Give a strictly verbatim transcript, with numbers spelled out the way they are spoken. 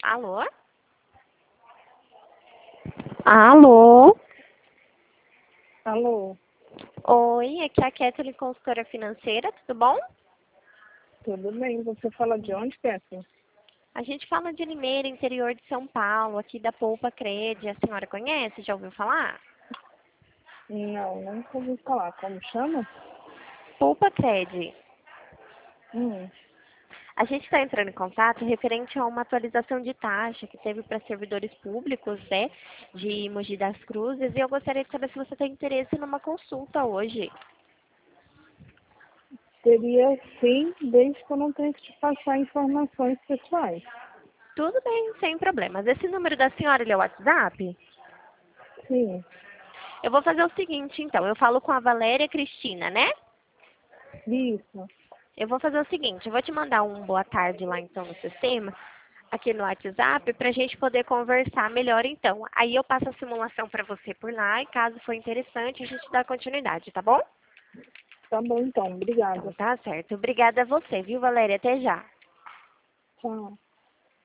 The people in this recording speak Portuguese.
Alô? Alô? Alô, Oi, aqui é a Kathleen, consultora financeira, tudo bom? tudo bem? Você fala de onde, Kathleen? A gente fala de Limeira, interior de São Paulo, aqui da Poupa Cred. A senhora conhece? Já ouviu falar? Não, nunca ouvi falar. Como chama? Poupa Cred. Hum, A gente está entrando em contato referente a uma atualização de taxa que teve para servidores públicos, né, de Mogi das Cruzes, e eu gostaria de saber se você tem interesse numa consulta hoje. teria sim, desde que eu não tenha que te passar informações pessoais. Tudo bem, sem problemas. Esse número da senhora, ele é o WhatsApp? Sim, Eu vou fazer o seguinte, então. Eu falo com a Valéria Cristina, né? isso. Eu vou fazer o seguinte, eu vou te mandar um boa tarde lá, então, no sistema, aqui no WhatsApp, para a gente poder conversar melhor, então. Aí eu passo a simulação para você por lá e, caso for interessante, a gente dá continuidade, tá bom? Tá bom então, Então, obrigada. tá certo. Obrigada a você, viu, Valéria? Até já. Tchau.